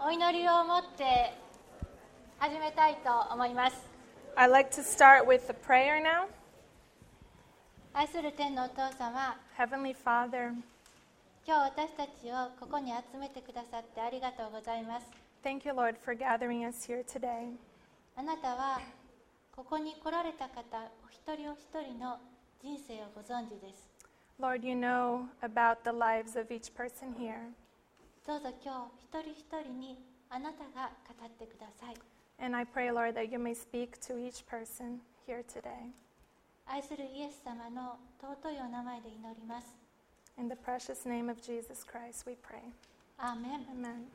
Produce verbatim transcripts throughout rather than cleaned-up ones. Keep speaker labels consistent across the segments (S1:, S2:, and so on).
S1: お祈りを持って始めたいと思います。
S2: I'd like to start with a prayer now.
S1: 愛する天のお父様、
S2: Heavenly Father,
S1: 今日私たちをここに集めてくださってありがとうございます。
S2: thank you, Lord, for gathering us here today.
S1: あなたはここに来られた方お一人お一人の人生をご存知です。
S2: Lord, you know about the lives of each person here.
S1: どうぞ今日一人一人にあなたが語ってください。
S2: And I pray, Lord, that you may speak to each person here today.
S1: 愛するイエス様の尊いお名前で祈ります。
S2: In the precious name of Jesus Christ, we pray.
S1: アーメン。
S2: Amen.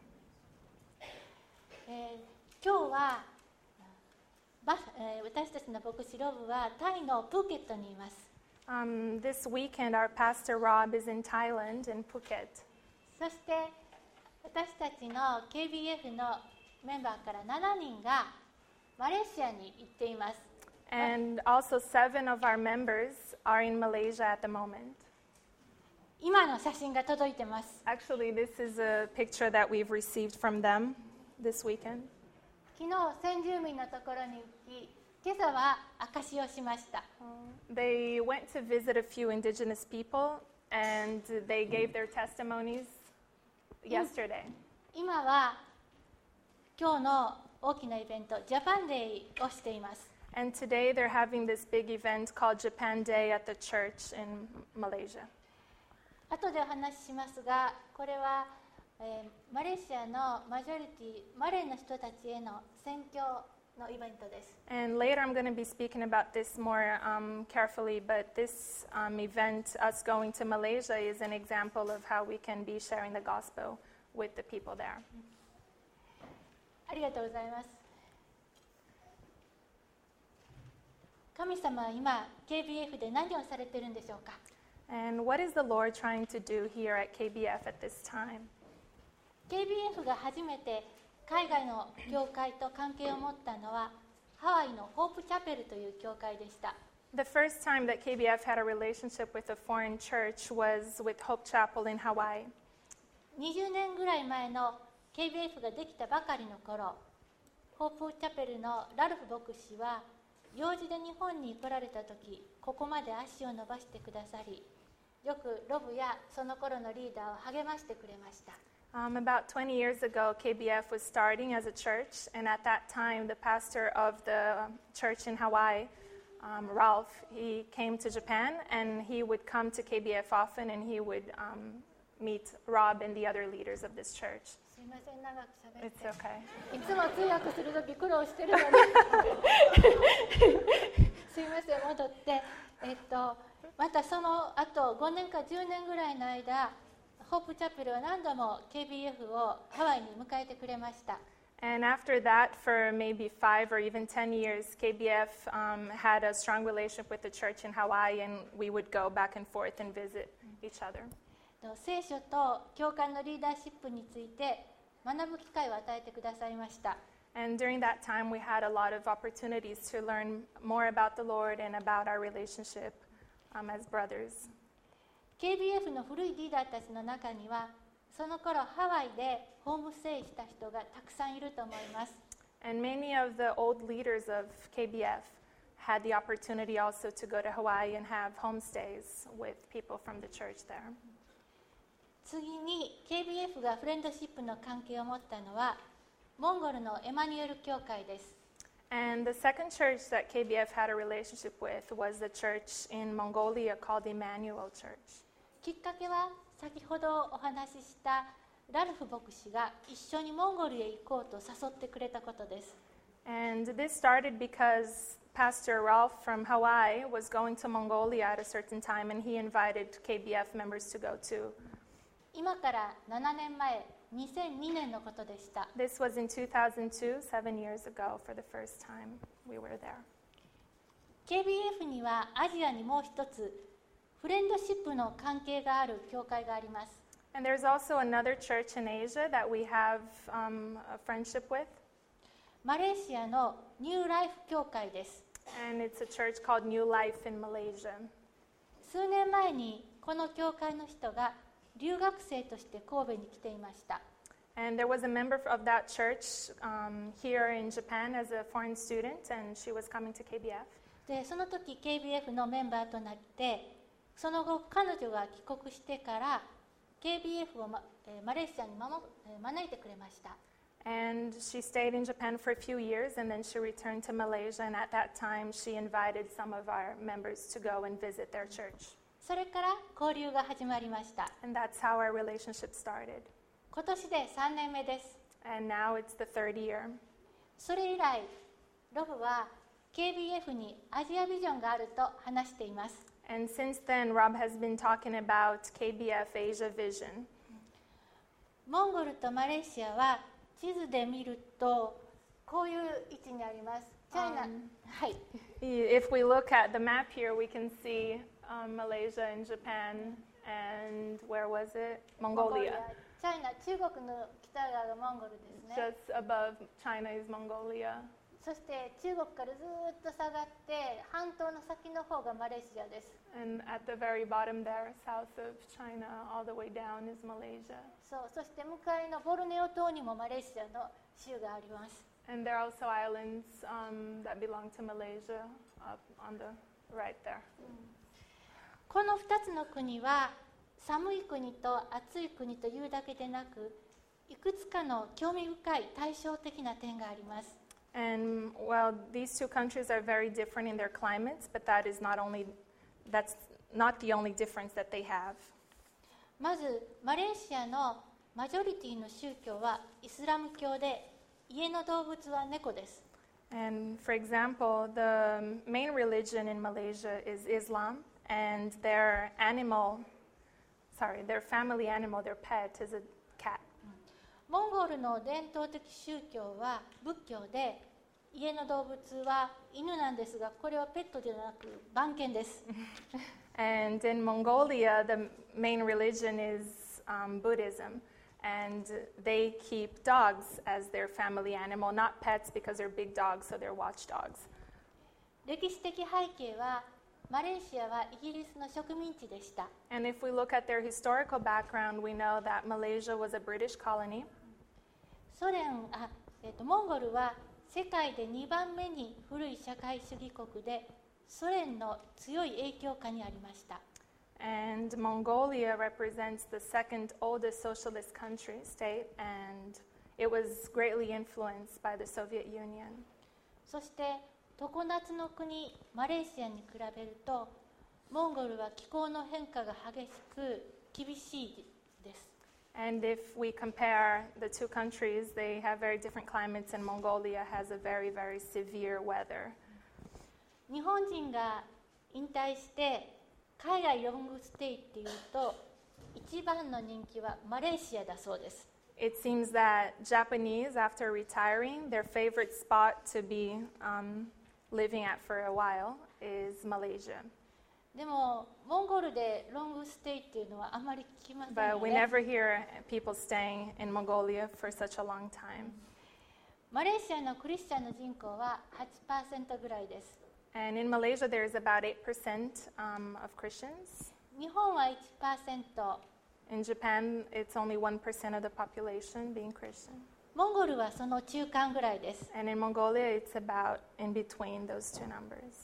S1: えー今日はバス、えー私たちの牧師ロブはタイのプーケットにいます。
S2: Um, this weekend, our pastor Rob is in Thailand, in Phuket.
S1: そして私たちの ケービーエフ のメンバーからななにんがマレーシアに行っています。
S2: And also, seven of our members are in Malaysia at the moment.
S1: 今の写真が届いてます。
S2: Actually, this is a picture that we've received from them this weekend.
S1: 昨日先住民のところに行き、今朝は証しをしました。
S2: They went to visit a few indigenous people and they gave their testimonies yesterday.
S1: 今は今日の大きなイベントジャパンデーをしています。
S2: And today they're having this big event called Japan Day at the church in Malaysia.
S1: 後でお話ししますが、これは、えーマレーシアのマジョリティマレーの人たちへの宣教のイベントです。
S2: And later I'm going to be speaking about this more um, carefully, but this um, event, us going to Malaysia, is an example of how we can be sharing the gospel with the people there.
S1: ありがとうございます。神様は今 ケービーエフ で何をされているんでしょうか。
S2: And what is the Lord trying to do here at K B F at this time?
S1: ケービーエフ が初めて海外の教会と関係を持ったのはハワイのホープチャペルという教会でした。
S2: The first time that K B F had a relationship with a foreign church was with Hope Chapel in Hawaii.
S1: にじゅうねんぐらい前の ケービーエフ ができたばかりの頃、ホープチャペルのラルフ牧師は用事で日本に来られた時、ここまで足を伸ばしてくださり、よくロブやその頃のリーダーを励ましてくれました。
S2: Um, about twenty years ago, K B F was starting as a church, and at that time, the pastor of the church in Hawaii, um, Ralph, he came to Japan, and he would come to K B F often, and he would um, meet Rob and the other leaders of this church.
S1: すいません、長く喋って。
S2: It's okay.
S1: いつも通訳するとき苦労してるのにすいません、戻って、えっと、またその後ごねんかじゅうねんぐらいの間、ホープチャペルは何度も ケービーエフ をハワイに迎えてくれました。
S2: And after that, for maybe five or even ten years, K B F um, had a strong relationship with the church in Hawaii, and we would go back and forth and visit each other.
S1: 聖書と教会のリーダーシップについて学ぶ機会を与えてくださいました。
S2: And during that time, we had a lot of opportunities to learn more about the Lord and about our relationship um, as brothers.
S1: ケービーエフ の古いリーダーたちの中には、その頃ハワイでホームステイした人がたくさんいると思います。
S2: And many of the old leaders of K B F had the opportunity also to go to Hawaii and have homestays with people from the church there.
S1: 次に ケービーエフ がフレンドシップの関係を持ったのはモンゴルのエマニュエル教会です。
S2: And the second church that K B F had a relationship with was the church in Mongolia called Emmanuel Church.
S1: きっかけは先ほどお話ししたラルフ牧師が一緒にモンゴルへ行こうと誘ってくれたことです。
S2: And this started because Pastor Ralph from Hawaii was going to Mongolia at a certain time, and he invited K B F members to go too.
S1: 今からななねんまえ、にせんにねんのことでした。
S2: This was in two thousand two, seven years ago, for the first time we were there.
S1: ケービーエフ にはアジアにもう一つフレンドシップの関係がある教会があります。
S2: And there's also another church in Asia that we have um, a friendship with.
S1: マレーシアのニューライフ教会です。
S2: And it's a church called New Life in Malaysia.
S1: 数年前にこの教会の人が留学生として神戸に来ていました。
S2: And there was a member of that church um, here in Japan as a foreign student, and she was coming to K B F.
S1: でその時 ケービーエフ のメンバーとなって、その後彼女が帰国してから ケービーエフ を、まえーマレーシアに守えー招いてくれました。
S2: And she stayed in Japan for a few years, and then she returned to Malaysia, and at that time she invited some of our members to go and visit their church.
S1: それから交流が始まりました。
S2: And that's how our relationship started.
S1: 今年でさんねんめです。
S2: And now it's the third year.
S1: それ以来、ロブは ケービーエフ にアジアビジョンがあると話しています。
S2: And since then, Rob has been talking about K B F Asia Vision.
S1: モンゴルとマレーシアは地図で見るとこういう位置にあります。チャイナ、
S2: Um,
S1: はい。
S2: If we look at the map here, we can see um, Malaysia and Japan, and where was it? Mongolia.
S1: チャイナ、中国の北側がモンゴルですね。
S2: Just above China is Mongolia.
S1: そして中国からずっと下がって半島の先の方がマレーシアです。
S2: And at the very bottom there, south of China, all the way down is Malaysia.
S1: そう、そして向かいのボルネオ島にもマレーシアの州があります。
S2: And there are also islands um, that belong to Malaysia up on the right there.
S1: このふたつの国は寒い国と暑い国というだけでなく、いくつかの興味深い対照的な点があります。
S2: And well, these two countries are very different in their climates, but that is not only that's not the only difference that they have.
S1: まずマレーシアのマジョリティの宗教はイスラム教で、家の動物は猫です。
S2: And for example, the main religion in Malaysia is Islam, and their animal, sorry, their family animal, their pet is a cat.
S1: モンゴルの伝統的宗教は仏教で、家の動物は犬なんですが、これはペットではなく番犬です。
S2: And in Mongolia, the main religion is um, Buddhism, and they keep dogs as their family animal, not pets because they're big dogs, so they're watchdogs.
S1: 歴史的背景は、マレーシアはイギリスの植民地でした。
S2: And if we look at their historical background, we know that Malaysia was a British colony.
S1: ソ連あ、えっと、モンゴルは世界でにばんめに古い社会主義国で、ソ連の強い影響下にありました。
S2: And Mongolia represents the second oldest socialist country, state, and it was greatly influenced by the Soviet Union.
S1: そして常夏の国マレーシアに比べると、モンゴルは気候の変化が激しく厳しいです。
S2: And if we compare the two countries, they have very different climates, and Mongolia has a very, very severe weather.
S1: 日本人が引退して海外ロングステイっていうと、一番の人気はマレーシアだそうです。
S2: It seems that Japanese, after retiring, their favorite spot to be um, living at for a while is Malaysia.
S1: でもモンゴルでロングステイっていうのはあまり聞きません
S2: But
S1: よ
S2: we
S1: ね。
S2: never hear people staying in Mongolia for such a long time.
S1: マレーシアのクリスチャンの人口は はちパーセント ぐらいです。
S2: And in Malaysia, there is about eight percent um, of Christians.
S1: 日本は いちパーセント、
S2: In Japan, it's only one percent of the population being Christian.
S1: モンゴルはその中間ぐらいです。
S2: And in Mongolia, it's about in between those two numbers.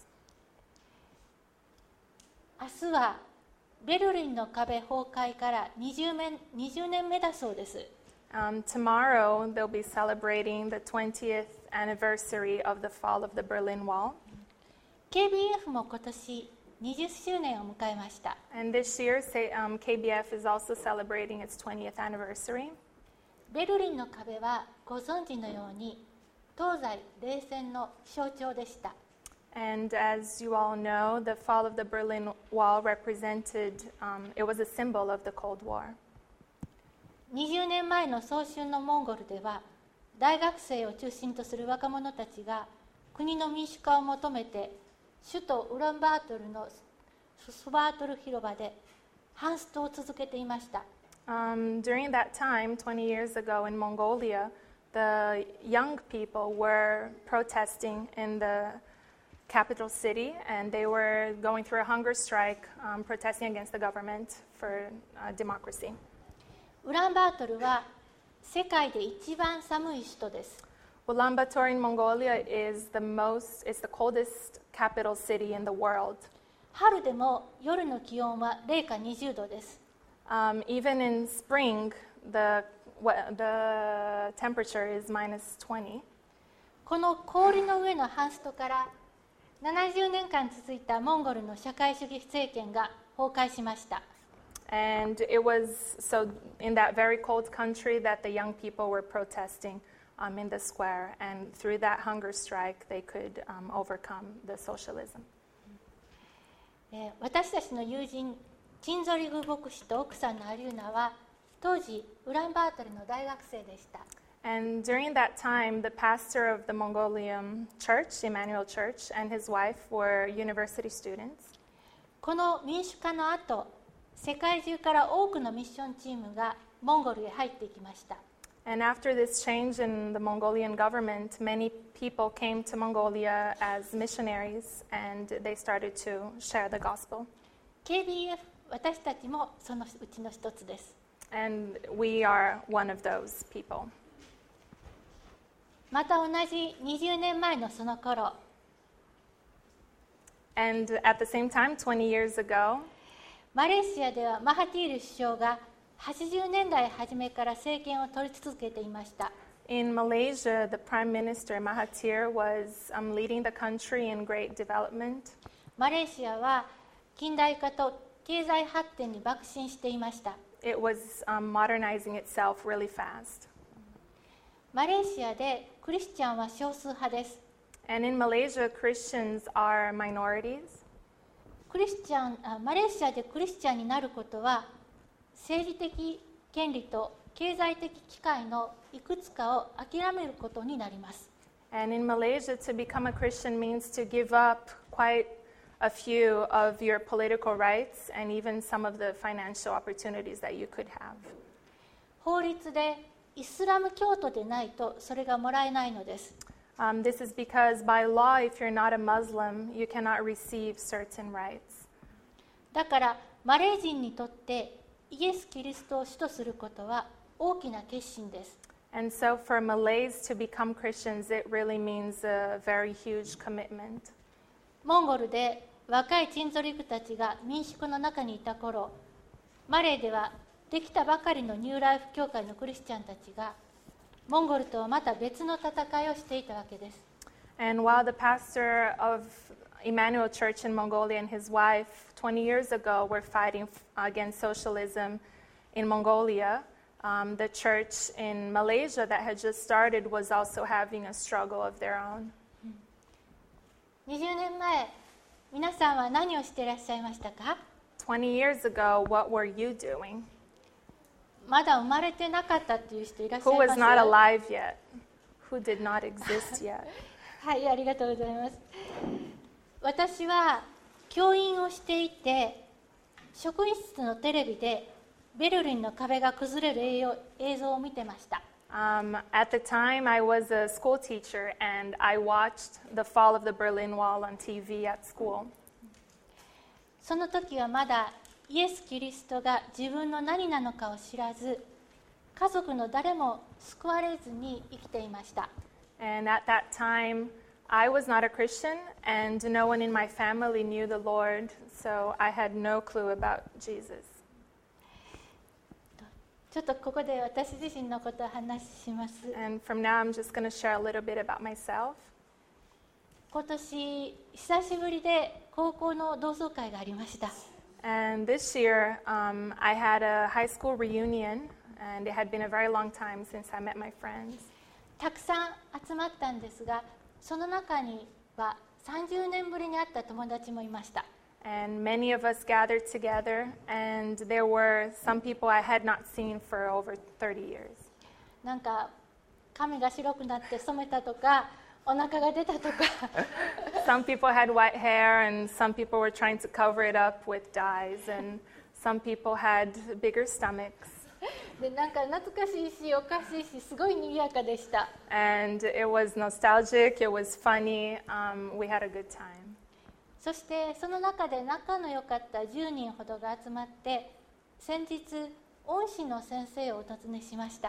S1: 明日はベルリンの壁崩壊からにじゅうねんめだそうです。
S2: Um, tomorrow, they'll be celebrating the twentieth anniversary of the fall of the Berlin Wall.
S1: ケービーエフ も今年にじゅっしゅうねんを迎えました。
S2: And this year, say, um, K B F is also celebrating its twentieth anniversary.
S1: ベルリンの壁はご存知のように東西冷戦の象徴でした。
S2: And as you all know, the fall of the Berlin Wall represented, um, it was a symbol of the Cold War.
S1: にじゅうねんまえの早春のモンゴルでは、大学生を中心とする若者たちが国の民主化を求めて、首都ウランバートルのスバートル広場でハンストを続けていました。
S2: Um, during that time, twenty years ago in Mongolia, the young people were protesting in the capital city, and they were going through a hunger strike, um, protesting against the government for uh, democracy.
S1: ウランバートルは世界で一番寒い首都です。
S2: Ulaanbaatar in Mongolia is the most, it's the coldest capital city in the world.
S1: 春でも夜の気温は零下にじゅうどです。
S2: Um, even in spring, the, the temperature is minus twenty.
S1: この氷の上のハンストからななじゅうねんかん続いたモンゴルの社会主義政権が崩壊しました。
S2: And it was so in that very cold country that the young people were protesting um, in the square. And through that hunger strike, they could um, overcome the socialism.
S1: えー、私たちの友人、チンゾリグ牧師と奥さんのアリューナは、当時、ウランバートルの大学生でした。
S2: And during that time, the pastor of the Mongolian church, Emmanuel Church, and his wife were university students.
S1: この民主化の後、世界中から多くのミッションチームがモンゴルへ入ってきました。
S2: And after this change in the Mongolian government, many people came to Mongolia as missionaries, and they started to share the gospel.
S1: ケービーエフ、私たちもそのうちの一つです。
S2: And we are one of those people.
S1: また同じにじゅうねんまえのその頃、
S2: And at the same time, twenty years ago,
S1: マレーシアではマハティール首相がはちじゅうねんだい初めから政権を取り続けていました。
S2: in Malaysia, the Prime Minister Mahathir was um, leading the country in great development.
S1: マレーシアは近代化と経済発展に爆心していました。
S2: It was um, modernizing itself really fast.
S1: マレーシアでクリスチャンは少数派です。
S2: And in Malaysia, Christians are minorities.
S1: クリスチャンあマレーシアでクリスチャンになることは政治的権利と経済的機会のいくつかを諦めることになります。
S2: And in Malaysia, to become a Christian means to give up quite a few of your political rights and even some of the financial opportunities that you could have.
S1: 法律でイスラム教徒でないとそれがもらえないのです。
S2: Um, this is because by law, if you're not a Muslim, you cannot receive certain rights.
S1: だからマレー人にとってイエス・キリストを主とすることは大きな決心です。
S2: And so for Malays to become Christians, it really means a very huge commitment.
S1: モンゴルで若いチンゾリグたちが民宿の中にいた頃、マレーではできたばかりのニューライフ教会のクリスチャンたちがモンゴルとはまた別の戦いをしていたわけです。
S2: And while the pastor of Emmanuel Church in Mongolia and his wife twenty years ago were fighting against socialism in Mongolia, um, the church in Malaysia that had just started was also having a struggle of their own.
S1: にじゅうねんまえ、皆さんは何をしていらっしゃいましたか？
S2: twenty years ago, what were you doing?
S1: まだ生まれてなかったという人いらっしゃ
S2: Who
S1: いま
S2: was
S1: す？
S2: not alive yet? Who did not exist yet?
S1: はい、ありがとうございます。私は教員をしていて、職員室のテレビでベルリンの壁が崩れる映像映像を見てました。
S2: Um, at the time, I was a school teacher, and I watched the fall of the Berlin Wall on T V at school.
S1: その時はまだイエス・キリストが自分の何なのかを知らず、家族の誰も救われずに生きていました。
S2: And at that time, I was not a Christian, and no one in my family knew the Lord, so I had no clue about Jesus.
S1: ちょっとここで私自身のことを話します。
S2: And from now, I'm just going to share a little bit about myself.
S1: 今年久しぶりで高校の同窓会がありました。
S2: And this year, um, I had a high school reunion, and it had been a very long time since I met my friends.
S1: たくさん集まったんですが、その中にはさんじゅうねんぶりに会った友達もいました。
S2: And many of us gathered together, and there were some people I had not seen for over thirty years.
S1: なんか髪が白くなって染めたとか、お腹が出たとか。
S2: Some people had white hair, and some people were trying to cover it up with dyes, and some people had bigger stomachs.
S1: でなんか懐かしいしおかしいしすごい賑やかでした。
S2: And it was nostalgic, it was funny, um, we had a good time.
S1: そしてその中で仲の良かったじゅうにんほどが集まって、先日恩師の先生をお訪ねしました。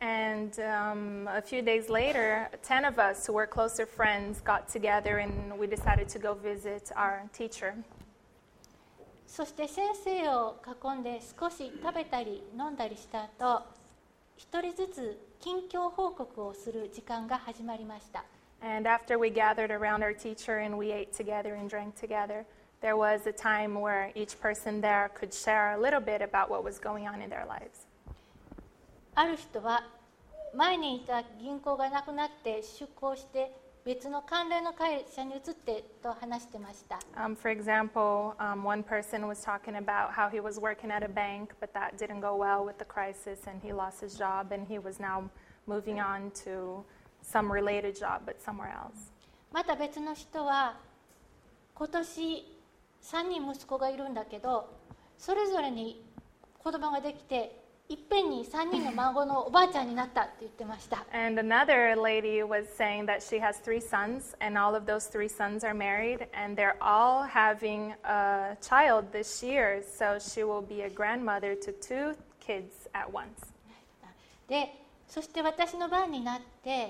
S2: And um, a few days later, ten of us who were closer friends got together and we decided to go visit our teacher.
S1: そして先生を囲んで少し食べたり飲んだりした後、一人ずつ近況報告をする時間が始まりました。
S2: And after we gathered around our teacher and we ate together and drank together, there was a time where each person there could share a little bit about what was going on in their lives.
S1: ある人は前にいた銀行がなくなって出向して別の関連の会社に移ってと話してました。
S2: Um, for example, um, one person was talking about how he was working at a bank, but that didn't go well with the crisis, and he lost his job, and he was now moving on to some related job, but somewhere else.
S1: また別の人は今年さんにん息子がいるんだけど、それぞれに子供ができていっぺんにさんにんの孫のおばあちゃんになったって言ってました。
S2: And another lady was saying that she has three sons, and all of those three sons are married, and they're all having a child this year, so she will be a grandmother to two kids at once.
S1: で、そして私の番になって、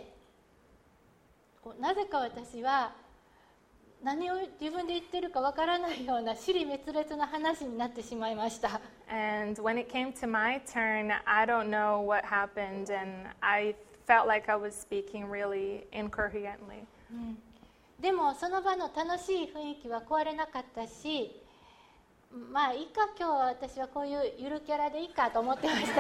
S1: なぜか私は何を自分で言ってるかわからないような支離滅裂な話になってしまいました。
S2: And when it came to my turn, I don't know what happened, and I felt like I was speaking really incoherently.
S1: うん、でもその場の楽しい雰囲気は壊れなかったし、まあいいか、今日は私はこういうゆるキャラでいいかと思ってました。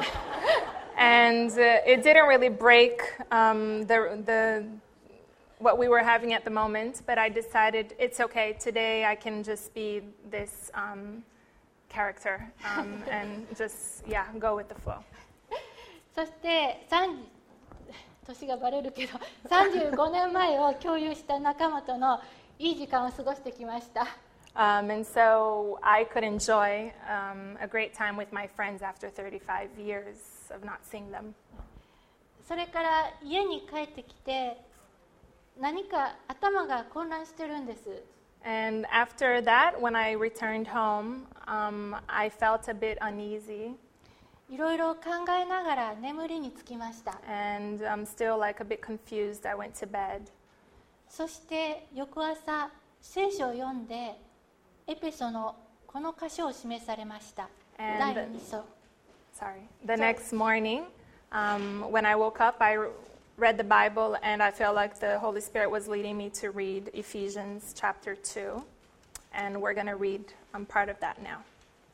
S2: And uh, it didn't really break um, the the what we were having at the moment, but I decided it's okay. Today I can just be this um, character um, and just, yeah, go with the flow.
S1: そして年がバレるけどさんじゅうごねんまえを共有した仲間とのいい時間を過ごしてきました。
S2: Um, and so I could enjoy um, a great time with my friends after thirty-five years of not seeing them.
S1: それから家に帰ってきて何か頭が混乱してるんです。
S2: And after that, when I returned home, um, I felt a bit uneasy.
S1: いろいろ考えながら眠りにつきました。
S2: And I'm still like a bit confused. I went to bed.
S1: そして翌朝、聖書を読んでエペソのこの箇所を示されました。だいに章。
S2: Sorry. The next morning, um, when I woke up, I read the Bible, and I felt like the Holy Spirit was leading me to read Ephesians chapter two, and we're going to read um, part of that now.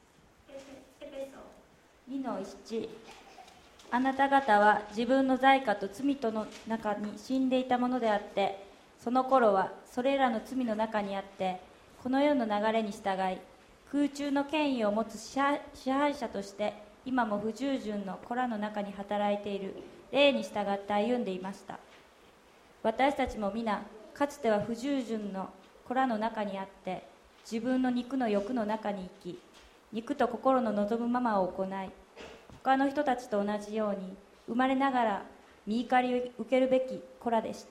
S3: にのいち、あなた方は自分の罪過と罪との中に死んでいたものであって、その頃はそれらの罪の中にあって、この世の流れに従い、空中の権威を持つ支配者として今も不従順の子らの中に働いている霊に従って歩んでいました。私たちも皆かつては不従順の子らの中にあって、自分の肉の欲の中に生き、肉と心の望むままを行い、他の人たちと同じように生まれながら身怒りを受けるべき子らでした。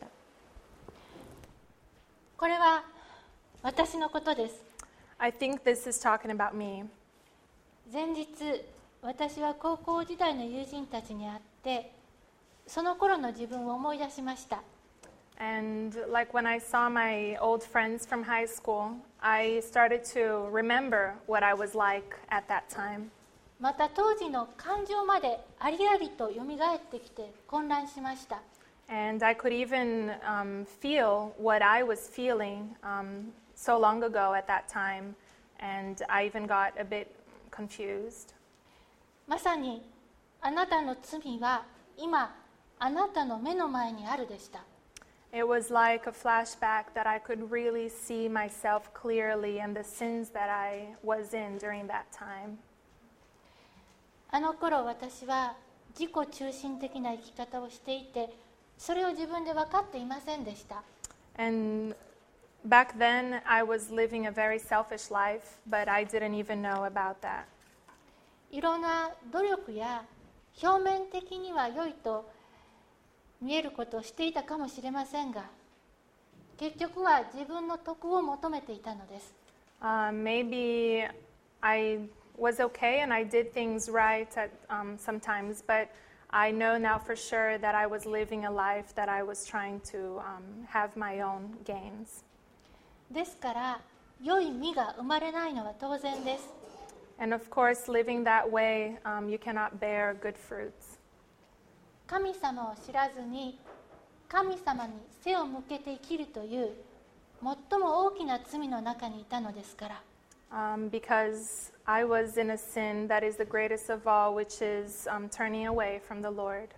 S1: これは私のことです。
S2: I think this is talking about me.
S1: 前日、私は高校時代の友人たちに会って、その頃の自分を思い出しました。
S2: And like when I saw my old friends from high school, I started to remember what I was like at that time.
S1: また当時の感情までありありと蘇ってきて混乱しました。
S2: And I could even um, feel what I was feeling um, so long ago at that time, and I even got a bit confused.
S1: まさにあなたの罪は今あなたの目の前にあるでした。
S2: It was like a flashback that I could really see myself clearly and the sins that I was in during that time.
S1: あの頃私は自己中心的な生き方をしていて、それを自分で分かっていませんでした。
S2: And back then I was living a very selfish life, but I didn't even know about that.
S1: いろんな努力や表面的には良いと見えることをしていたかもしれませんが、結局は自分の徳を求めていたのです。
S2: Uh, maybe I was okay and I did things right at, um, sometimes, but I know now for sure that I was living a life that I was trying to um, have my own gains.
S1: ですから良い実が生まれないのは当然です。
S2: And of course, living that way, um, you cannot bear good fruits.
S1: 神様を知らずに神様に背を向けて生きるという最も大きな罪の中にいたのですから。
S2: Um, because I was in a sin that is the greatest of all, which is um, turning away from the Lord.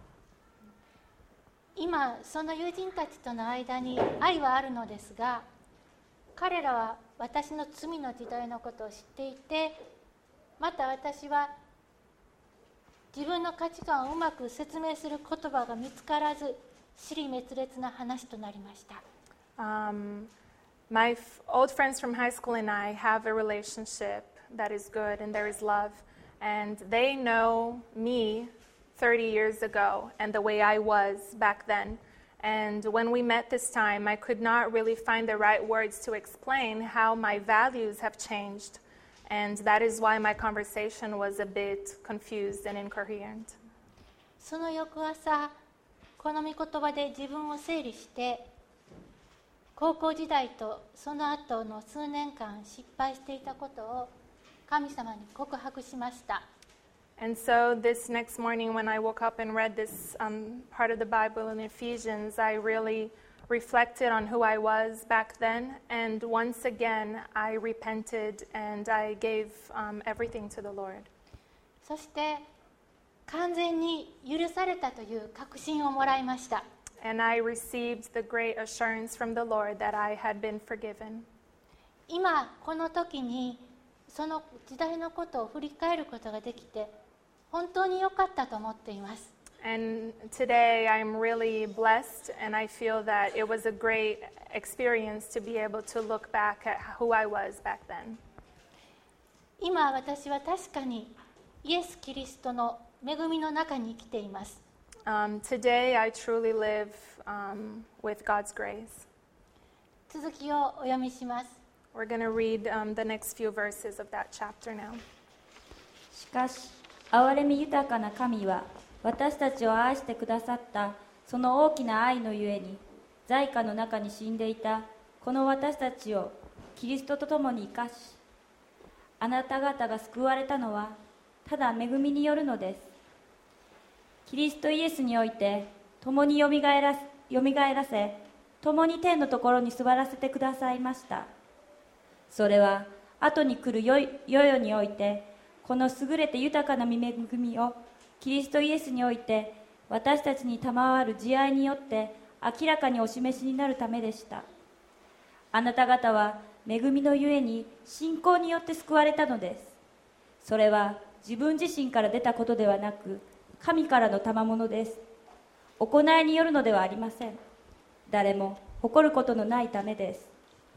S1: 今その友人たちとの間に愛はあるのですが、彼らは私の罪の時代のことを知っていて、また私は自分の価値観をうまく説明する言葉が見つからず、支離滅裂な話となりました。
S2: Um, my f- old friends from high school and I have a relationship that is good and there is love. And they know me thirty years ago and the way I was back then. And when we met this time, I could not really find the right words to explain how my values have changed. And that is why my conversation was a bit confused and incoherent.
S1: その翌朝、この御言葉で自分を整理して、高校時代とその後の数年間失敗していたことを神様に告白しました。
S2: And so this next morning when I woke up and read this um, part of the Bible in Ephesians, I really reflected on who I was back then. And once again, I repented and I gave um, everything to the Lord.
S1: そして完全に許されたという確信をもらいました。
S2: And I received the great assurance from the Lord that I had been forgiven.
S1: 今この時にその時代のことを振り返ることができて本当に良かったと思っています。
S2: And today I'm really blessed and I feel that it was a great experience to be able to look back at who I was back then.
S1: 今私は確かにイエス・キリストの恵みの中に生きています。
S2: Um, today I truly live um, with God's grace.
S1: 続きをお読みします。
S2: We're going to read um, the next few verses of that chapter now.
S3: しかし憐れみ豊かな神は私たちを愛してくださったその大きな愛のゆえに罪禍の中に死んでいたこの私たちをキリストと共に生かし、あなた方が救われたのはただ恵みによるのです。キリストイエスにおいて共によみがえら、よみがえらせ共に天のところに座らせてくださいました。それは後に来る世々においてこの優れて豊かな御恵みをキリストイエスにおいて私たちに賜る慈愛によって明らかにお示しになるためでした。あなた方は恵みのゆえに信仰によって救われたのです。それは自分自身から出たことではなく神からの賜物です。行いによるのではありません。誰も誇ることのないためです。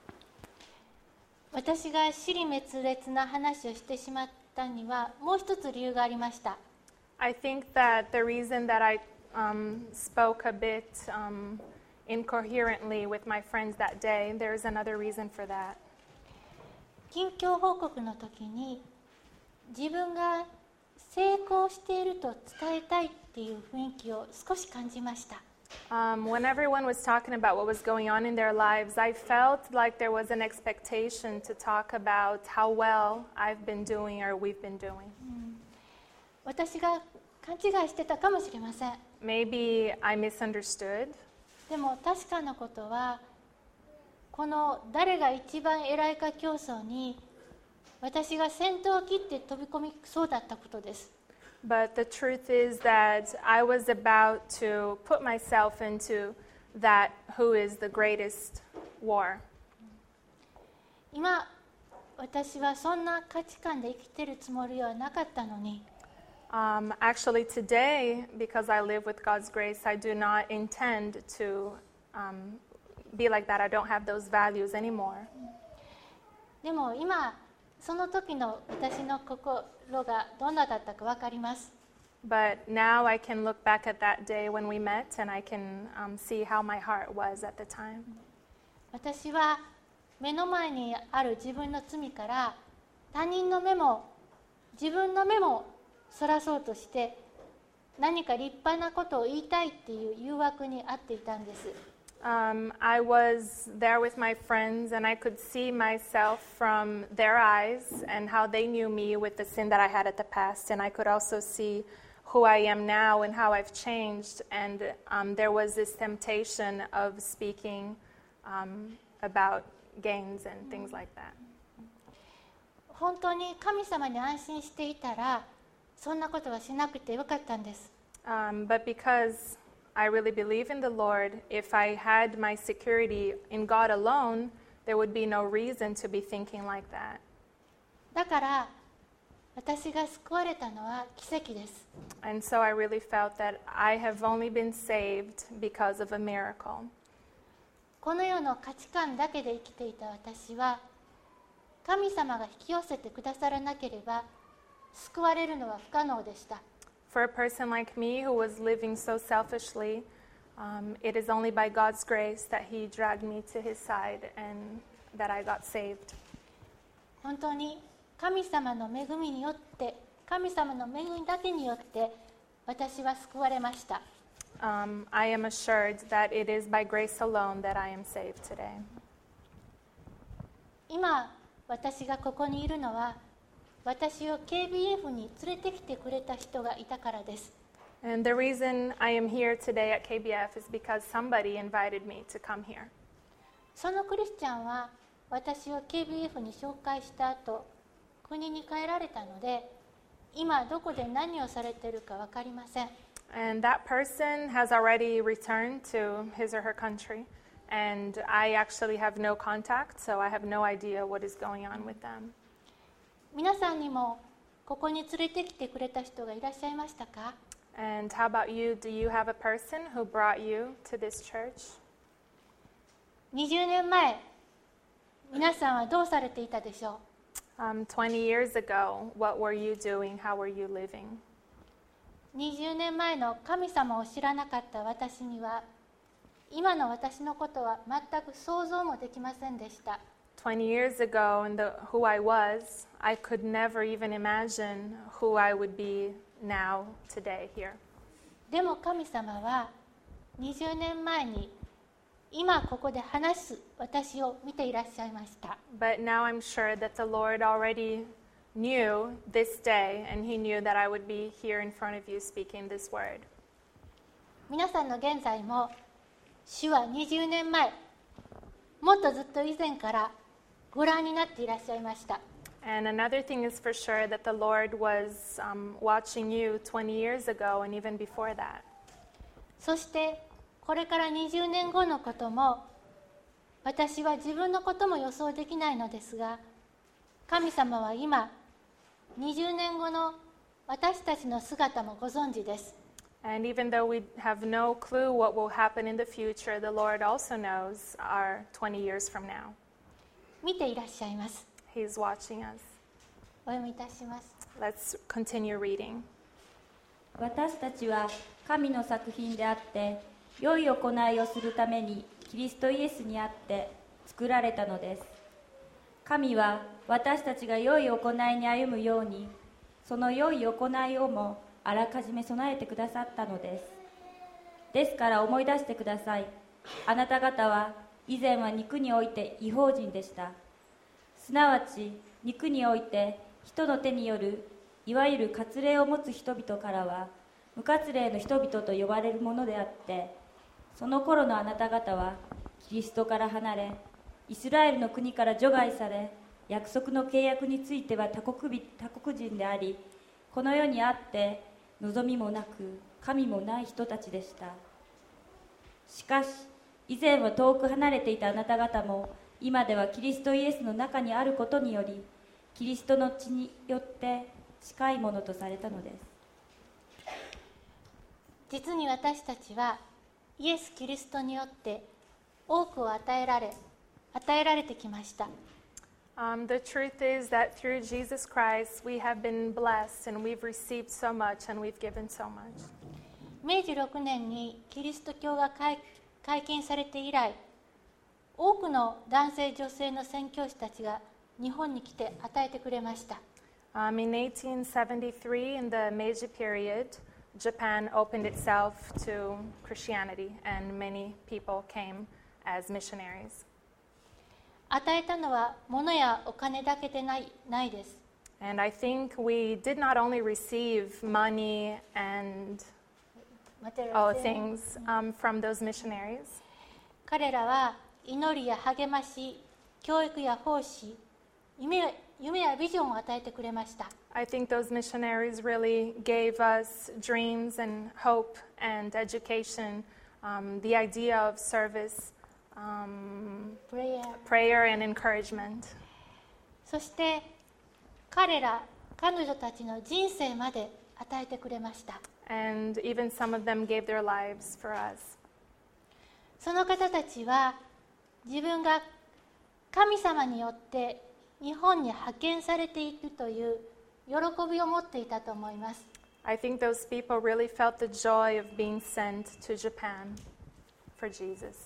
S1: 私が支離滅裂な話をしてしまったにはもう一つ理由がありました。
S2: I think that the reason that I um, spoke a bit um, incoherently with my friends that day, there's another reason for that.
S1: 近況報告の時に自分が成功していると伝えたいっていう雰囲気を少し感じました。
S2: Um, when everyone was talking about what was going on in their lives, I felt like there was an expectation to talk about how well I've been doing or we've been doing.
S1: 私が勘違いしてたかもしれません。
S2: Maybe I misunderstood.
S1: でも確かなことはこの誰が一番偉いか競争に私が先頭を切って飛び込みそうだったことです。
S2: But the truth is that I was about to put myself into that who is the greatest war.
S1: 今私はそんな価値観で生きてるつもりはなかったのに
S2: Um, actually, today, because I live with God's grace, I do not intend to um, be like that. I don't have those values anymore.
S1: でも今その時の私の心がどんなだったか分かります。
S2: But now I can look back at that day when we met and I can um, see how my heart was at the time.
S1: 私は目の前にある自分の罪から他人の目も自分の目もそらそうとして何か立派なことを言いたいっていう誘惑にあっていたんです。
S2: Um, I was there with my friends, and I could see myself from their eyes and how they knew me with the sin that I had at the past. And I could also see who I am now and how I've changed. And um, there was this temptation of speaking um, about gains and things like that.
S1: 本当に神様に安心していたら、そんなことはしなくてよかったんです。
S2: Um, but because I really believe in the Lord, if I had my security in God alone, there would be no reason to be thinking like that.
S1: だから私が救われたのは奇跡です。
S2: And so I really felt that I have only been saved because of a miracle.
S1: この世の価値観だけで生きていた私は、神様が引き寄せてくださらなければ救われるのは不可能でした。
S2: For a person like me who was living so selfishly, um, it is only by God's grace that He dragged me to His side and that I got saved.
S1: 本当に神様の恵みによって、神様の恵みだけによって私は救われました。
S2: Um, I am assured that it is by grace alone that I am saved today.
S1: 今私がここにいるのは、私を ケービーエフ に連れてきてくれた人がいたからです。
S2: And the reason I am here today at ケービーエフ is because somebody invited me to come here.
S1: そのクリスチャンは私を ケービーエフ に紹介した後、国に帰られたので、今どこで何をされているか分かりません。
S2: And that person has already returned to his or her country. And I actually have no contact, so I have no idea what is going on with them.
S1: 皆さんにもここに連れてきてくれた人がいらっしゃいましたか？
S2: And how about you? Do you have a person who brought you to this church?
S1: にじゅうねんまえ、皆さんはどうされていたでしょう？
S2: Um, twenty years ago, what were you doing? How were you living?
S1: にじゅうねんまえの神様を知らなかった私には、今の私のことは全く想像もできませんでした。
S2: twenty years ago, and the, who I was, I could never even imagine who I would be now, today, here.
S1: でも神様はにじゅうねんまえに今ここで話す私を見ていらっしゃいました。
S2: But now I'm sure that the Lord already knew this day, and He knew that I would be here in front of you speaking this word.
S1: 皆さんの現在も主はにじゅうねんまえ、もっとずっと以前からご覧になっていらっしゃいました。
S2: And another thing is for sure that the Lord was um, watching you twenty years ago and even before that.
S1: そしてこれからにじゅうねんごのことも、私は自分のことも予想できないのですが、神様は今にじゅうねんごの私たちの姿もご存知です。
S2: And even though we have no clue what will happen in the future, the Lord also knows our twenty years from now.
S1: 見ていらっしゃいます。
S2: He's watching us.
S1: お読みいたします。
S2: Let's continue reading.
S3: 私たちは神の作品であって、良い行いをするためにキリストイエスにあって作られたのです。神は私たちが良い行いに歩むように、その良い行いをもあらかじめ備えてくださったのです。ですから思い出してください。あなた方は以前は肉において異邦人でした。すなわち肉において人の手によるいわゆる割礼を持つ人々からは無割礼の人々と呼ばれるものであって、その頃のあなた方はキリストから離れ、イスラエルの国から除外され、約束の契約については他国人、他国人であり、この世にあって望みもなく神もない人たちでした。しかし以前は遠く離れていたあなた方も、今ではキリストイエスの中にあることにより、キリストの血によって近いものとされたのです。
S1: 実に私たちはイエス・キリストによって多くを与えられ、与えられてきました。
S2: Um, the truth is that through Jesus Christ, we have been blessed and we've received so much and we've given so much.
S1: 明治ろくねんにキリスト教が解解禁されて以来、多くの男性女性の宣教師たちが日本に来て与えてくれました。
S2: Um, in eighteen seventy-three, in the Meiji period, Japan opened itself to Christianity, and many people came as missionaries.
S1: 与えたのは物やお金だけでない、ないです。
S2: And I think we did not only receive money and oh, things um, from those missionaries.
S1: 彼らは祈りや励まし、教育や奉仕、夢、夢やビジョンを与えてくれました。
S2: I think those missionaries really gave us dreams and hope and education, um, the idea of service, um,
S1: prayer.
S2: prayer and encouragement.
S1: そして彼ら、彼女たちの人生まで与えてくれました。
S2: And even some of them gave their lives for us.
S1: その方たちは自分が神様によって日本に派遣されているという喜びを持っていたと思います。
S2: I think those people really felt the joy of being sent to Japan for Jesus.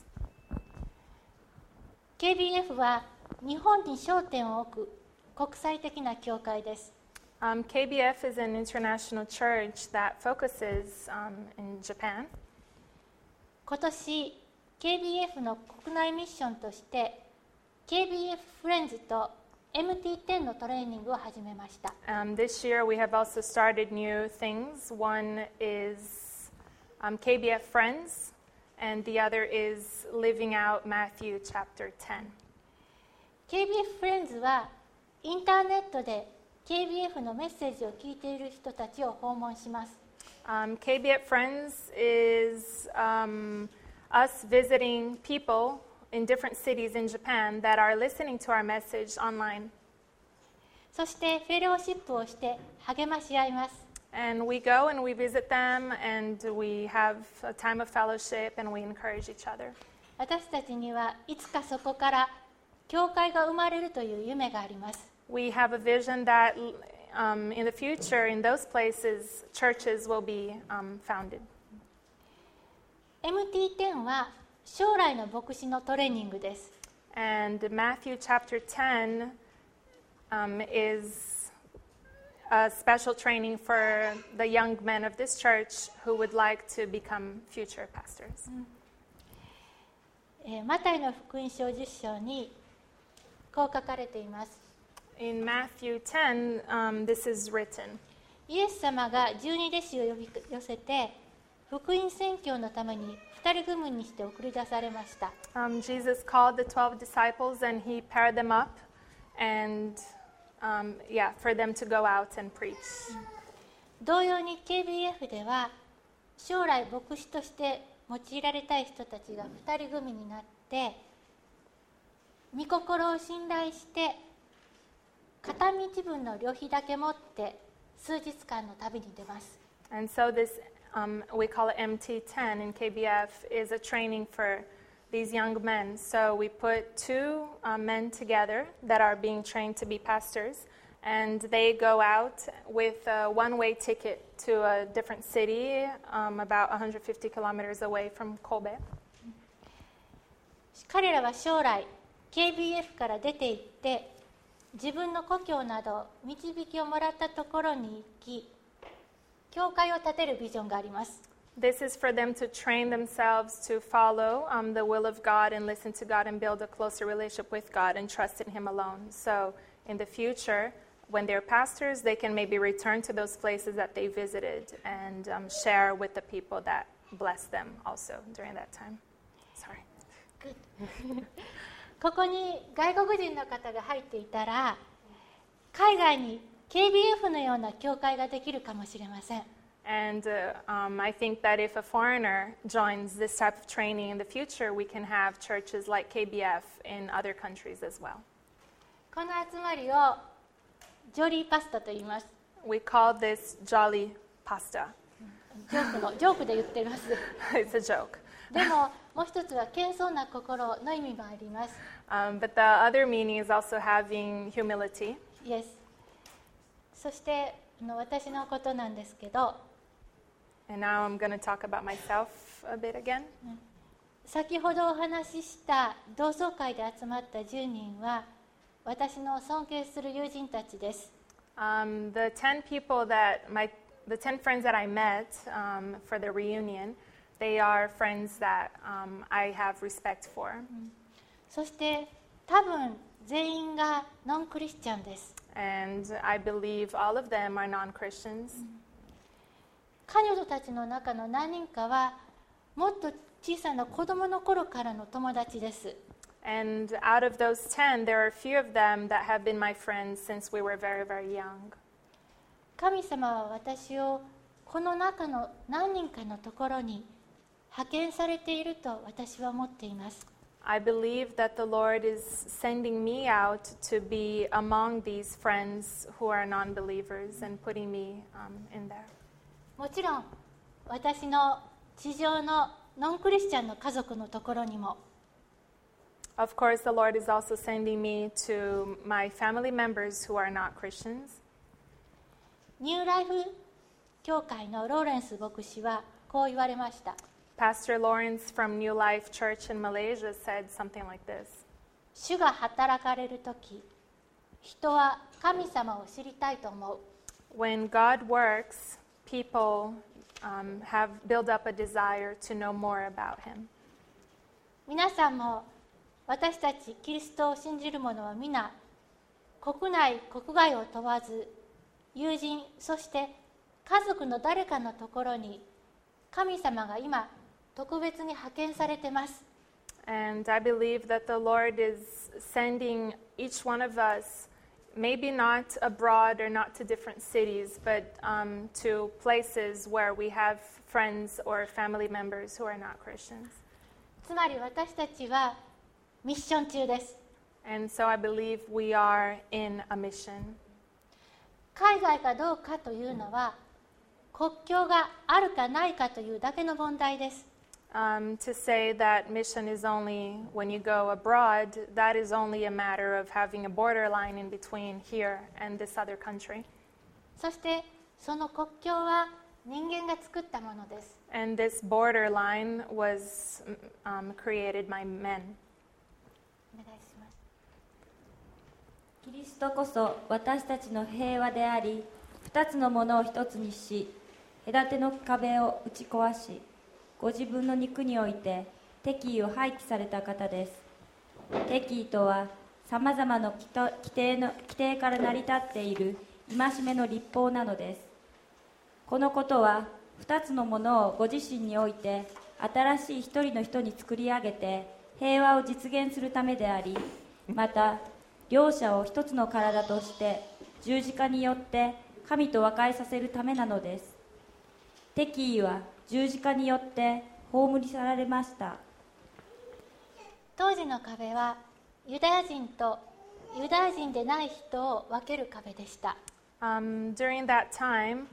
S1: ケービーエフ は日本に焦点を置く国際的な教会です。
S2: Um, K B F is an international church that focuses um, in Japan.
S1: 今年 ケービーエフ の国内ミッションとして ケービーエフ フレンズと エムティーテン のトレーニングを始めました。
S2: Um, this year we have also started new things. One is um, K B F Friends, and the other is Living Out Matthew chapter ten.
S1: ケービーエフ フレンズはインターネットで ケービーエフ のメッセージを聞いている人たちを訪問します。
S2: Um, K B F Friends is um, us visiting people in different cities in Japan that are listening to our message online.
S1: そしてフェローシップをして励まし合います。
S2: And we go and we visit them and we have a time of fellowship and we encourage each other.
S1: 私たちにはいつかそこから教会が生まれるという夢があります。
S2: We have a vision that um, in the future, in those places, churches will be um, founded.
S1: エムティーテン は将来の牧師のトレーニングです。
S2: And Matthew chapter ten um, is a special training for the young men of this church who would like to become future pastors.
S1: えーマタイの福音書じゅっ章にこう書かれています。
S2: In Matthew ten, um, this is written.
S1: イエス様が十二弟子を呼び寄せて福音宣教のために二人組にして送り出されました。
S2: Um, Jesus called the twelve disciples and he paired them up and, um, yeah, for them to go out and preach.
S1: 同様に ケービーエフ では将来牧師として用いられたい人たちが二人組になって御心を信頼して片道分の旅費だけ持って数日間の旅に出ます。
S2: And so this, um, we call it M T ten in K B F, is a training for these young men. So we put two uh, men together that are being trained to be pastors, and they go out with a one-way ticket to a different city um, about one hundred fifty kilometers away from Kobe.
S1: 彼らは将来 ケービーエフ から出て行って自分の故郷など導きをもらったところに行き教会を建てるビジョンがあります。
S2: This is for them to train themselves to follow um, the will of God and listen to God and build a closer relationship with God and trust in Him alone. So in the future, when they're pastors, they can maybe return to those places that they visited and um, share with the people that blessed them also during that time. Sorry.
S1: ここに外国人の方が入っていたら海外に ケービーエフ のような教会ができるかもしれません。
S2: And uh, um, I think that if a foreigner joins this type of training in the future, we can have churches like K B F in other countries as well.
S1: この集まりをジョリーパスタと言います。
S2: We call this Jolly Pasta.
S1: ジョークのジョークで言ってます。
S2: It's a joke.
S1: でももう一つは謙遜な心の意味もあります。
S2: Um, but the other meaning is also having humility.
S1: Yes. そしてあの私のことなんですけど、
S2: And now I'm going to talk about myself a bit again.
S1: 先ほどお話しした同窓会で集まったじゅうにんは私の尊敬する友人たちです。
S2: Um, the ten people that my the ten friends that I met um, for the reunion, they are friends that um, I have respect for.
S1: そして多分全員がノンクリスチャンです。
S2: And I believe all of them are non-Christians.
S1: 彼女たちの中の何人かはもっと小さな子供の頃からの友達です。
S2: And out of those ten, there are a few of them that have been my friends since we were very, very young.
S1: 神様は私をこの中の何人かのところに派遣されていると私は思っています。
S2: I believe that the Lord is sending me out to be among these friends who are non-believers and putting me um, in there.
S1: もちろん私の地上のノンクリスチャンの家族のところにも
S2: Of course, the Lord is also sending me to my family members who are not Christians.
S1: ニューライフ教会のローレンス牧師はこう言われました。
S2: Pastor Lawrence from New Life Church in Malaysia said something like this.
S1: 主が働かれるとき、人は神様を知りたいと思う。
S2: When God works, people um, have built up a desire to know more about Him.
S1: 皆さんも私たちキリストを信じる者は皆、国内国外を問わず、友人そして家族の誰かのところに神様が今特別に派遣されています。
S2: And I believe that the Lord is sending each one of us, maybe not abroad or not to different cities, but um, to places where we have friends or family members who are not Christians.
S1: つまり私たちはミッション中です。
S2: And so I believe we are in a mission.
S1: 海外かどうかというのは国境があるかないかというだけの問題です。
S2: Um, to say that mission is only when you go abroad, that is only a matter of having a borderline in between here and this other country.
S1: そしてその国境は人間が作ったものです。
S2: And this borderline was um, created by men.
S1: お願いします。
S3: キリストこそ私たちの平和であり、二つのものを一つにし、隔ての壁を打ち壊し、ご自分の肉において敵意を廃棄された方です。敵意とはさまざまな規定の規定から成り立っている戒めの律法なのです。このことは二つのものをご自身において新しい一人の人に作り上げて平和を実現するためであり、また両者を一つの体として十字架によって神と和解させるためなのです。敵意は十字架によって葬り去られました。
S1: 当時の壁はユダヤ人とユダヤ人でない人を分ける壁でした。
S2: Um, during that time,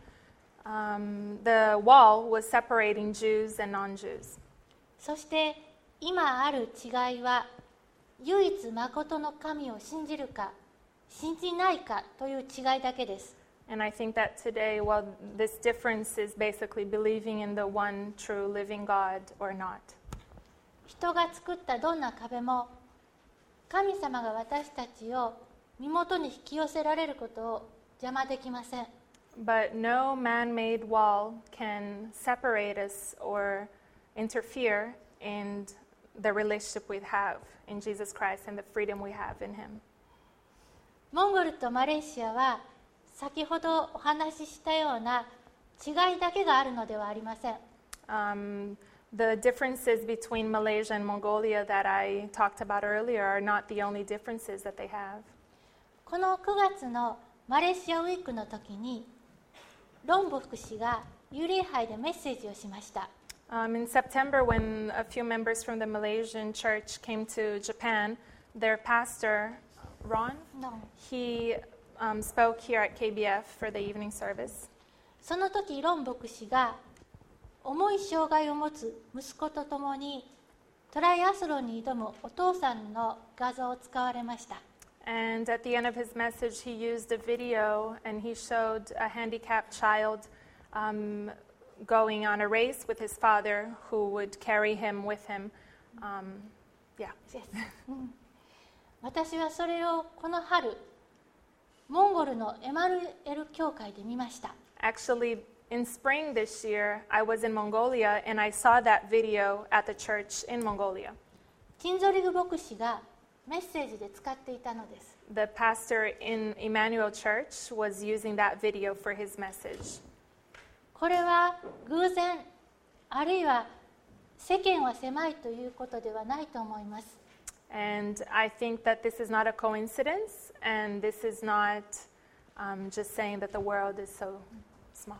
S2: um, the wall was separating Jews and non-Jews.
S1: そして今ある違いは唯一誠の神を信じるか信じないかという違いだけです。
S2: And I think that today, well, this difference is basically believing in the one true living God or not.
S1: 人が作ったどんな壁も神様が私たちを身元に引き寄せられることを邪魔できません。
S2: But no man-made wall can separate us or interfere in the relationship we have in Jesus Christ and the freedom we have in Him.
S1: モンゴルとマレーシアは先ほどお話ししたような違いだけがあるのではありません。
S2: Um, the differences between Malaysia and Mongolia that I talked about earlier are not the only differences that they have.
S1: このくがつのマレーシアウィークの時にロンボ牧師がユリーハイでメッセージをしました。
S2: Um, in September, when a few members from the Malaysian church came to Japan, their pastor, Ron,
S1: No.
S2: he um, spoke here at K B F for the evening service.
S1: その時ロン牧師が重い障害を持つ息子と共にトライアスロンに挑むお父さんの画像を使われました。
S2: And at the end of his message, he used a video and he showed a handicapped child um, going on a race with his father who would carry him with him. Um, yeah.
S1: うん私はそれをこの春モンゴルのエマヌエル教会で見ました。
S2: Actually, in spring this year, I was in Mongolia and I saw that video at the church in Mongolia.
S1: キンゾリグ牧師がメッセージで使っていたのです。
S2: The pastor in Emmanuel Church was using that video for his message.
S1: これは偶然、あるいは世間は狭いということではないと思います。
S2: And I think that this is not a coincidence, and this is not um, just saying that the world is so small.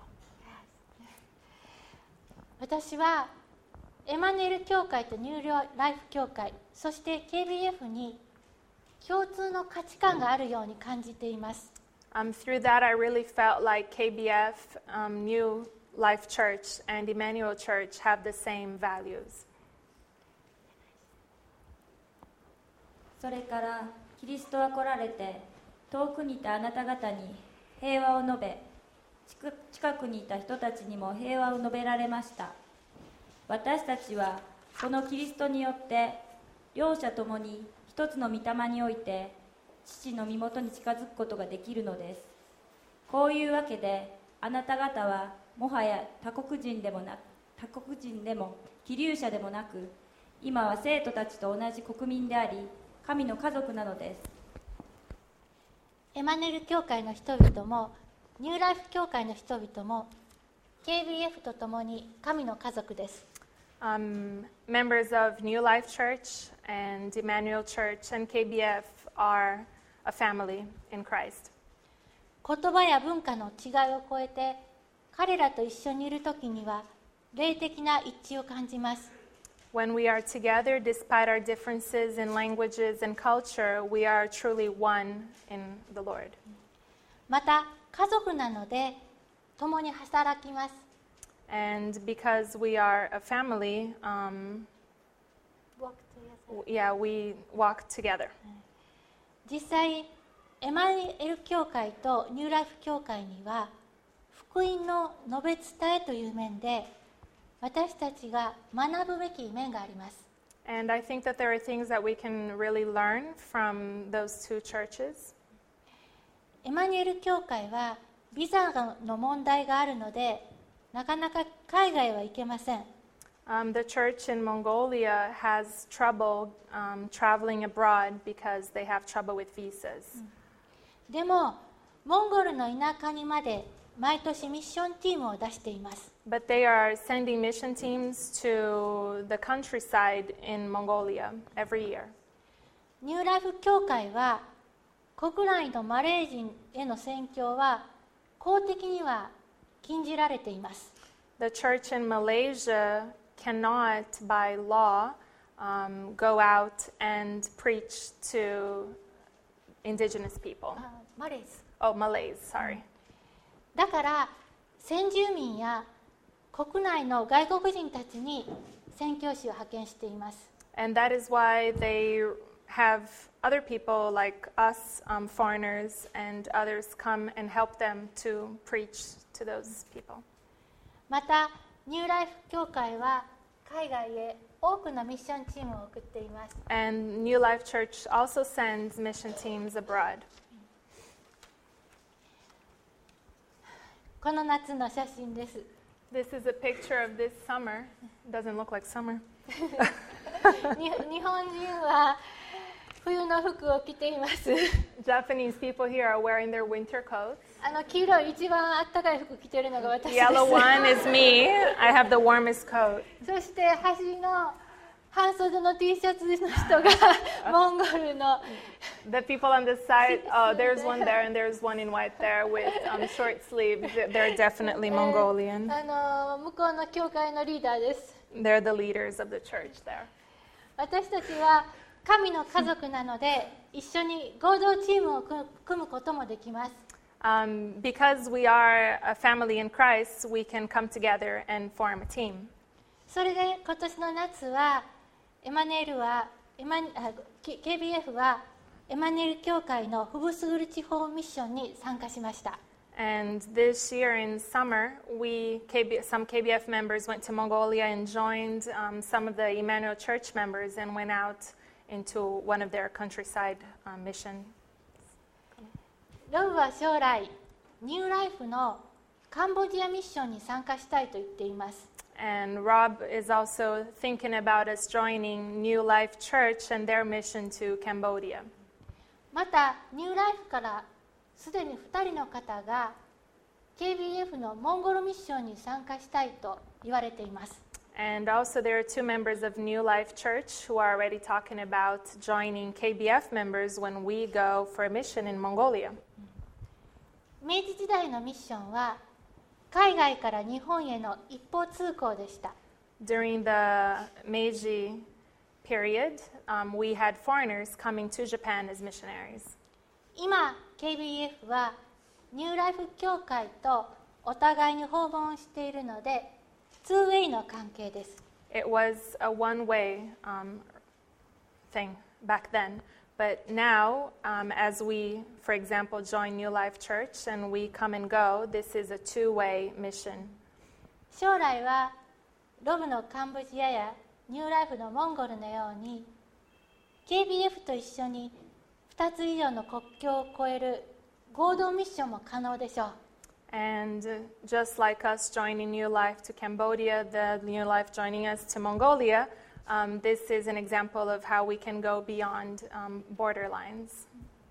S1: 私はエマニュエル教会とニューライフ教会、そして ケービーエフ に共通の価値観があるように感じています。
S2: Um, through that, I really felt like K B F, um, New Life Church, and Emmanuel Church have the same values.
S3: それからキリストは来られて遠くにいたあなた方に平和を述べ、近くにいた人たちにも平和を述べられました。私たちはこのキリストによって両者ともに一つの御霊において父の身元に近づくことができるのです。こういうわけであなた方はもはや他国人でもな他国人でも寄留者でもなく、今は生徒たちと同じ国民であり神の家族なのです。
S1: エマニュエル教会の人々もニューライフ教会の人々も ケービーエフ とともに神の家族です。
S2: Um, members of New Life Church and Emmanuel Church and K B F are a family in Christ.
S1: 言葉や文化の違いを超えて彼らと一緒にいるときには霊的な一致を感じます。
S2: When we are together, despite our differences in languages and culture, we are truly one in the Lord.
S1: また家族なので共に働きます。
S2: And because we are a family, um, yeah, we walk together.
S1: 実際エマニュエル教会とニューライフ教会には福音の述べ伝えという面で私たちが学ぶべき面があります。
S2: And I think that there are things that we can really learn from those two churches.
S1: エマニュエル教会はビザの問題があるのでなかなか海外は行けません。
S2: Um, the church in Mongolia has trouble um, traveling abroad because they have trouble with visas.
S1: でもモンゴルの田舎にまで毎年ミッションティームを出しています。
S2: But they are sending mission teams to the countryside in Mongolia every year.
S1: ニューライフ教会は国内のマレー人への宣教は公的には禁じられています。
S2: The church in Malaysia cannot, by law, um, go out and preach to indigenous people.
S1: あ、マレーズ。
S2: Oh, Malays, sorry.
S1: だから先住民や国内の外国人たちに宣教師を派遣しています。
S2: And that is why they have other people like us, um, foreigners, and others come and help them to preach to those people.
S1: またニューライフ教会は海外へ多くのミッションチームを送っています。
S2: And New Life Church also sends mission teams abroad.
S1: この夏の写真です。
S2: This is a picture of this summer. It doesn't look like summer.
S1: に日本人は冬の服を着ています。
S2: Japanese people here are wearing their winter coats.
S1: あの黄色い一番あったかい服着てるのが私
S2: The
S1: です。
S2: yellow one is me. I have the warmest coat.
S1: そして端の半袖の T シャツの人がモンゴルの
S2: The people on the side, oh, there's one there and there's one in white there with um, short sleeves. They're definitely Mongolian.
S1: あの向こうの教会のリーダーです。
S2: They're the leaders of the church there.
S1: 私たちは神の家族なので一緒に合同チームを組むこともできます。
S2: Um, because we are a family in Christ, we can come together and form a team.
S1: それで今年の夏はエマニュエルはエマあ ケービーエフ はエマニュエル教会のフブスグル地方ミッションに参加しました。
S2: And this year in summer, we K B, some K B F members went to Mongolia and joined um, some of the Emmanuel Church members and went out into one of their countryside um, mission.
S1: ロブは将来ニューライフのカンボジアミッションに参加したいと言っています。
S2: And Rob is also thinking about us joining New Life Church and their mission to Cambodia.
S1: またニューライフからすでにふたりの方が ケービーエフ のモンゴルミッションに参加したいと言われています。
S2: And also there are two members of New Life Church who are already talking about joining K B F members when we go for a mission in Mongolia.
S1: 明治時代のミッションは海外から日本への一方通行でした。
S2: During the Meiji period, um, we had foreigners coming to Japan as missionaries.
S1: 今 ケービーエフ はニューライフ協会とお互いに訪問しているのでツーウェイの関係です。
S2: It was a one-way um, thing back then, but now, um, as we, for example, join New Life Church and we come and go, this is a two-way mission.
S1: 将来はロブのカンボジアやニューライフのモンゴルのように ケービーエフ と一緒にふたつ以上の国境を越える合同ミッションも可能でしょう。
S2: And just like us joining New Life to Cambodia, the New Life joining us to Mongolia, um, this is an example of how we can go beyond um, border lines.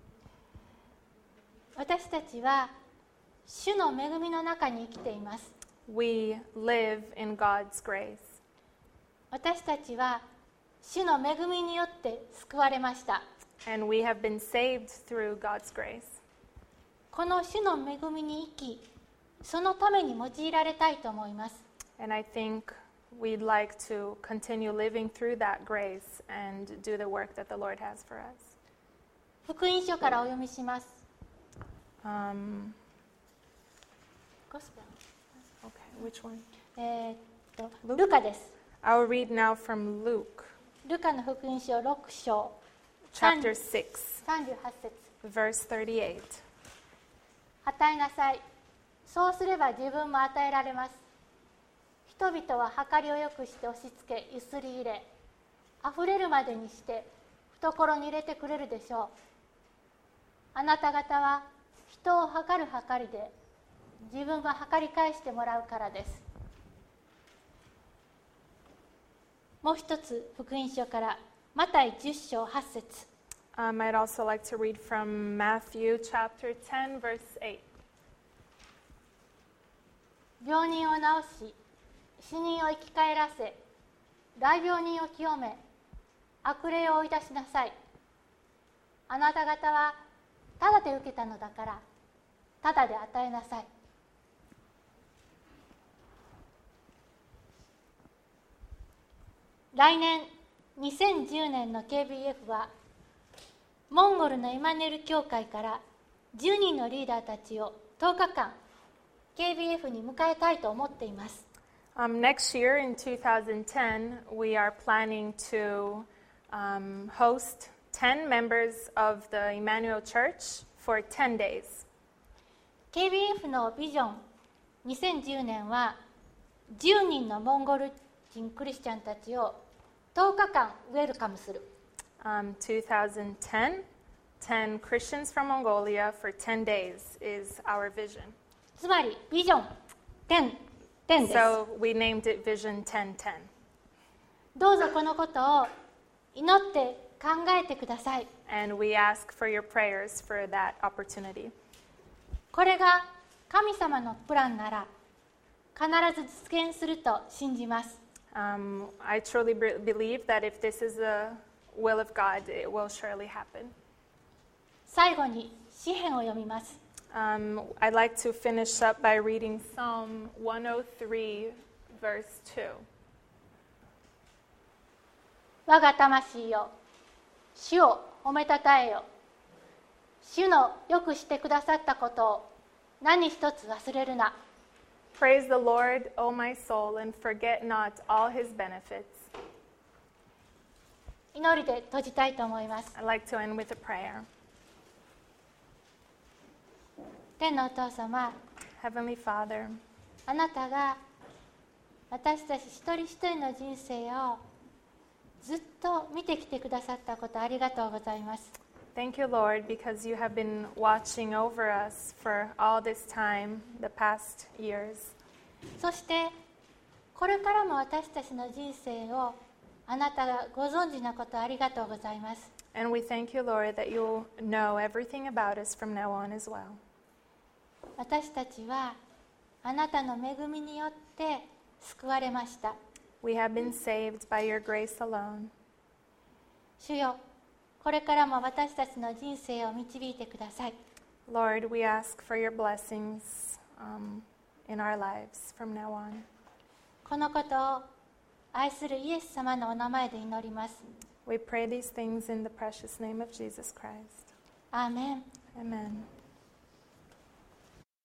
S1: 私たちは主の恵みの中に生きています。
S2: We live in God's grace.
S1: 私たちは主の恵みによって救われました。
S2: And we have been saved through God's grace.
S1: この主の恵みに生き、そのために用いられたいと思います。
S2: And I think we'd like to continue living through that grace and do the work that the Lord has for us.
S1: 福音書からお読みします。
S2: Um,
S1: ゴスペ
S2: okay, which one?
S1: ルえーっとルカです。
S2: I'll read now from Luke,
S1: ルカの福音書ろく章
S2: chapter six,
S1: さんじゅうはち節。
S2: verse thirty-eight.
S1: 与えなさい。そうすれば自分も与えられます。人々は計りをよくして押し付け、ゆすり入れ、あふれるまでにして懐に入れてくれるでしょう。あなた方は人を計る計りで自分が計り返してもらうからです。もう一つ福音書からマタイじゅっ章はち節。
S2: Um, I'd also like to read from Matthew chapter ten, verse eight.
S1: 病人を治し、死人を生き返らせ、大病人を清め、悪霊を追い出しなさい。あなた方はただで受けたのだから、ただで与えなさい。来年にせんじゅうねんの ケービーエフ はモンゴルのイマヌエル教会からじゅうにんのリーダーたちをとおかかん ケービーエフ に迎えたいと思っています。
S2: Um, next year in two thousand ten, we are planning to um, host ten members of the Emmanuel Church for ten days.
S1: ケービーエフ のビジョンにせんじゅうねんはじゅうにんのモンゴル人クリスチャンたちをとおかかんウェルカムする。
S2: Um, twenty ten, ten Christians from Mongolia for ten days is our vision.
S1: つまりビジョンじゅう、じゅうです。
S2: So we named it Vision ten ten.
S1: どうぞこのことを祈って考えてください。
S2: And we ask for your prayers for that opportunity.
S1: これが神様のプランなら必ず実現すると信じます。
S2: Um, I truly be- believe that if this is the will of God, it will surely happen.
S1: 最後に詩編を読みます。
S2: Um, I'd like to finish up by reading Psalm one oh three, verse two.
S1: 我が魂よ、主を褒めたたえよ。主のよくしてくださったことを何一つ忘れるな。
S2: Praise the Lord, O my soul, and forget not all his benefits.
S1: 祈りで閉じたいと思います。
S2: I'd like to end with a prayer.
S1: 天のお父様、
S2: Heavenly Father,
S1: あなたが私たち一人一人の人生をずっと見てきてくださったことありがとうございます。
S2: Thank you, Lord, because you have been watching over us for all this time, the past years.
S1: そしてこれからも私たちの人生をあなたがご存知なことありがとうございます。
S2: And we thank you, Lord, that you'll know everything about us from now on as well.
S1: 私たちはあなたの恵みによって救われました。
S2: We have been saved by your grace alone.
S1: 主よ、これからも私たちの人生を導いてください。
S2: Lord, we ask for your blessings um, in our lives from now on.
S1: このことを愛するイエス様のお名前で祈ります。
S2: We pray these things in the precious name of Jesus Christ.
S1: アーメン。
S2: Amen.